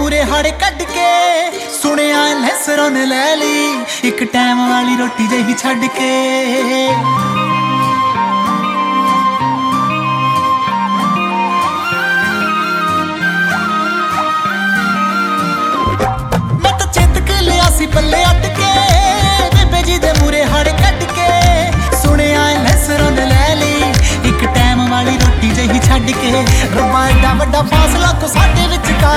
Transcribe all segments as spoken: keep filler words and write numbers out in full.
ਮੂਰੇ ਹਾੜੇ ਕੱਢ ਕੇ ਸੁਣਿਆ ਲੈਸਰੋਂ ਨੇ ਲੈ ਲਈ ਇੱਕ ਟਾਈਮ ਵਾਲੀ ਰੋਟੀ ਜਿਹੀ ਛੱਡ ਕੇ। ਮੈਂ ਤਾਂ ਚੇਤਕ ਲਿਆ ਸੀ ਪੱਲੇ ਅੱਟ ਕੇ ਬੇਬੇ ਜੀ ਦੇ ਮੂਰੇ ਹਾੜੇ ਕੱਢ ਕੇ ਸੁਣਿਆ ਲੈਸਰੋਂ ਨੇ ਲੈ ਲਈ ਇੱਕ ਟਾਈਮ ਵਾਲੀ ਰੋਟੀ ਜਿਹੀ ਛੱਡ ਕੇ। ਰੱਬਾ ਏਡਾ ਵੱਡਾ ਫਾਸਲਾ ਕੋ ਸਾਡੇ ਵਿਚਕਾਰ,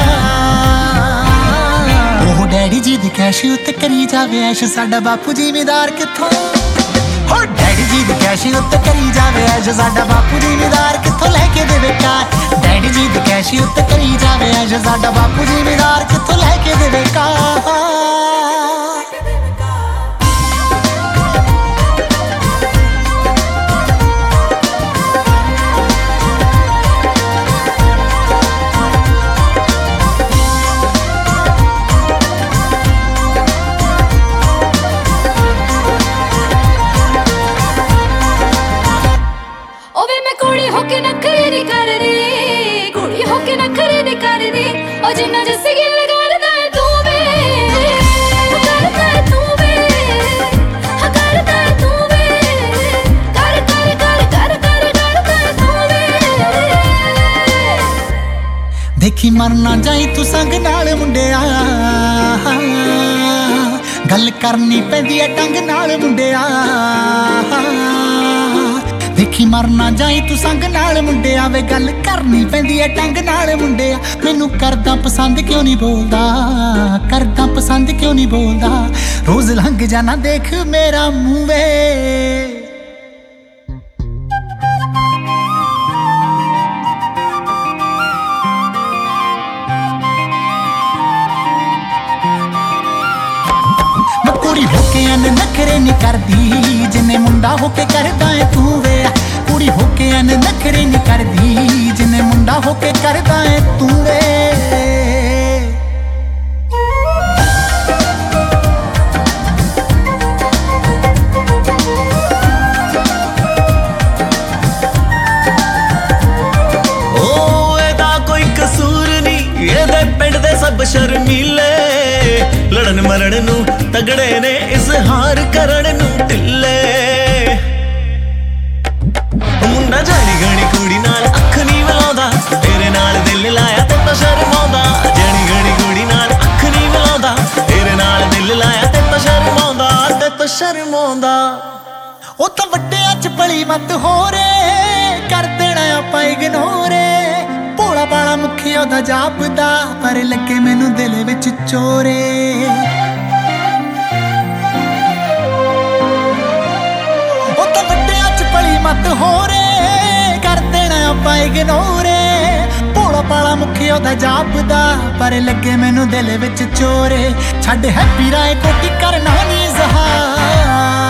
ਉਹ ਡੈਡੀ ਜੀ ਦੀ ਕੈਸ਼ ਉੱਤੇ ਕਰੀ ਜਾਵੇ ਐਸ਼ ਸਾਡਾ ਬਾਪੂ ਜ਼ਿਮੀਦਾਰ ਕਿੱਥੋਂ। ਹੋ ਡੈਡੀ ਜੀ ਦੀ ਕੈਸ਼ ਉੱਤੇ ਕਰੀ ਜਾਵੇ ਐਸ਼ ਸਾਡਾ ਬਾਪੂ ਜ਼ਿਮੀਦਾਰ ਕਿੱਥੋਂ ਲੈ ਕੇ ਦੇਵੇ ਕਾਰ। ਡੈਡੀ ਜੀ ਦੀ ਕੈਸ਼ ਉੱਤੇ ਕਰੀ ਜਾਵੇ ਐਸ਼ ਸਾਡਾ ਬਾਪੂ ਜ਼ਿਮੀਦਾਰ ਕਿੱਥੋਂ ਲੈ ਕੇ ਦੇਵੇ ਕਾਰ। ਜਿੰਨਾ ਜੱਸੀ ਗਿੱਲ ਕਰਦਾ ਤੂੰ ਵੇ ਕਰਦਾ ਤੂੰ ਵੇ ਕਰਦਾ ਤੂੰ ਵੇ ਕਰ ਕਰ ਕਰ ਕਰ ਕਰ ਕਰਦਾ ਤੂੰ ਵੇ। ਦੇਖੀ ਮਰ ਨਾ ਜਾਈ ਤੂੰ ਸੰਗ ਨਾਲ ਮੁੰਡਿਆ, ਗੱਲ ਕਰਨੀ ਪੈਂਦੀ ਐ ਟੰਗ ਨਾਲ ਮੁੰਡਿਆ। ਦੇਖੀ ਮਰ ਨਾ ਜਾਈ ਤੂੰ ਸੰਗ ਨਾਲ ਮੁੰਡਿਆ ਵੇ ਗੱਲ ਕਰਨੀ ਪੈਂਦੀ ਐ ਟੰਗ ਨਾਲ ਮੁੰਡਿਆ। ਮੈਨੂੰ ਕਰਦਾ ਪਸੰਦ ਕਿਉਂ ਨਹੀਂ ਬੋਲਦਾ, ਕਰਦਾ ਪਸੰਦ ਕਿਉਂ ਨਹੀਂ ਬੋਲਦਾ, ਰੋਜ਼ ਲੰਘ ਜਾਣਾ ਦੇਖ ਮੇਰਾ ਮੂੰਹ ਵੇ। ਮੈਂ ਕੁੜੀ ਹੋ ਕੇ ਐਨ ਨਖਰੇ ਨਹੀਂ ਕਰਦੀ ਜਿੰਨੇ ਮੁੰਡਾ ਹੋ ਕੇ ਕਰਦਾ ਏ ਤੂੰ ਵੇ। ਕੁੜੀ ਹੋ ਕੇ ਐਨ ਨਖਰੇ ਨਹੀਂ ਕਰਦੀ ਜਿੰਨੇ ਮੁੰਡਾ ਹੋ ਕੇ ਕਰਦਾ ਏ ਤੂੰ ਵੇ। ਓ ਇਹਦਾ ਕੋਈ ਕਸੂਰ ਨਹੀਂ, ਇਹਦੇ ਪਿੰਡ ਦੇ ਸਭ ਸ਼ਰਮੀਲੇ, ਲੜਨ ਮਰਨ ਨੂੰ ਤਗੜੇ ਨੇ ਇਜ਼ਹਾਰ ਕਰਨ ਨੂੰ ਢਿੱਲੇ। ਮੁੰਡਾ ਜਾਣੀ ਗਣੀ ਕੁੜੀ ਨਾਲ ਅੱਖ ਨਹੀਂ ਮਿਲਾਉਂਦਾ, ਤੇਰੇ ਨਾਲ ਦਿਲ ਲਾਇਆ ਤੇ ਤਾਂ ਸ਼ਰਮਾਉਂਦਾ। ਜਾਣੀ ਗਣੀ ਕੁੜੀ ਨਾਲ ਅੱਖ ਨਹੀਂ ਮਿਲਾਉਂਦਾ, ਤੇਰੇ ਨਾਲ ਦਿਲ ਲਾਇਆ ਤੇ ਤਾਂ ਸ਼ਰਮਾਉਂਦਾ ਤੇ ਤਾਂ ਸ਼ਰਮਾਉਂਦਾ। ਉਹ ਤਾਂ ਵੱਡਿਆਂ ਚ ਬਲੀ ਮਤ ਹੋ ਰੇ ਕਰ ਦੇਣਾ ਆਪਾਂ ਇਗਨੋਰੇ। ਭੋਲਾ ਬਾਲਾ ਮੁਖੀ ਉਹਦਾ ਜਾਪਦਾ ਪਰ ਲੱਗੇ ਮੈਨੂੰ ਦਿਲ ਵਿੱਚ ਚੋਰੇ। ਉਹ ਤਾਂ ਵੱਡਿਆਂ ਚ ਬਲੀ ਮਤ ਹੋ ਰੇ ਕਰ ਦੇਣਾ ਆਪਾਂ ਇਗਨੋਰੇ। ਭੋਲਾ ਬਾਲਾ ਮੁਖੀ ਉਹਦਾ ਜਾਪਦਾ ਪਰ ਲੱਗੇ ਮੈਨੂੰ ਦਿਲ ਵਿੱਚ ਚੋਰੇ। ਛੱਡ ਹੈਪੀ ਰਾਏ ਕੋਟੀ ਕਰਨਾ ਨੀ ਜ਼ਹਾਰ,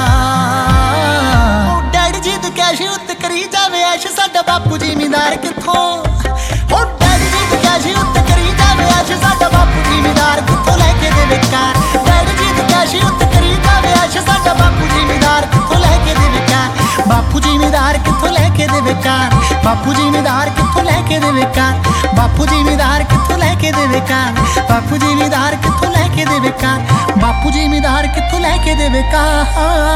ਡੈਡੀ ਜੀ ਦੀ ਕੈਸ਼ ਉੱਤੇ ਕਰੀ ਜਾਵੇ ਐਸ਼ ਸਾਡਾ ਬਾਪੂ ਜ਼ਿਮੀਦਾਰ ਕਿੱਥੋਂ। ਹੋ ਡੈਡੀ ਜੀ ਦੀ ਕੈਸ਼ ਉੱਤੇ ਕਰੀ ਜਾਵੇ ਐਸ਼ ਸਾਡਾ ਬਾਪੂ ਜ਼ਿਮੀਦਾਰ ਕਿੱਥੋਂ ਲੈ ਕੇ ਦੇਵੇ ਕਾਰ। ਡੈਡੀ ਜੀ ਦੀ ਕੈਸ਼ ਉੱਤੇ ਕਰੀ ਜਾਵੇ ਐਸ਼ ਸਾਡਾ ਬਾਪੂ ਜ਼ਿਮੀਦਾਰ ਕਿੱਥੋਂ ਲੈ ਕੇ ਦੇਵੇ ਕਾਰ। ਬਾਪੂ ਜ਼ਿਮੀਦਾਰ ਕਿੱਥੋਂ ਲੈ ਕੇ ਦੇਵੇ ਕਾਰ। ਬਾਪੂ ਜ਼ਿਮੀਦਾਰ ਕਿੱਥੋਂ ਲੈ ਕੇ ਦੇਵੇ ਕਾਰ। ਬਾਪੂ ਜ਼ਿਮੀਦਾਰ ਕਿੱਥੋਂ ਲੈ ਕੇ ਦੇਵੇ ਕਾਰ। ਬਾਪੂ ਜ਼ਿਮੀਦਾਰ ਕਿੱਥੋਂ ਲੈ ਕੇ ਦੇਵੇ ਕਾਰ। ਬਾਪੂ ਜ਼ਿਮੀਦਾਰ ਕਿੱਥੋਂ ਲੈ ਕੇ ਦੇਵੇ ਕਾਰ।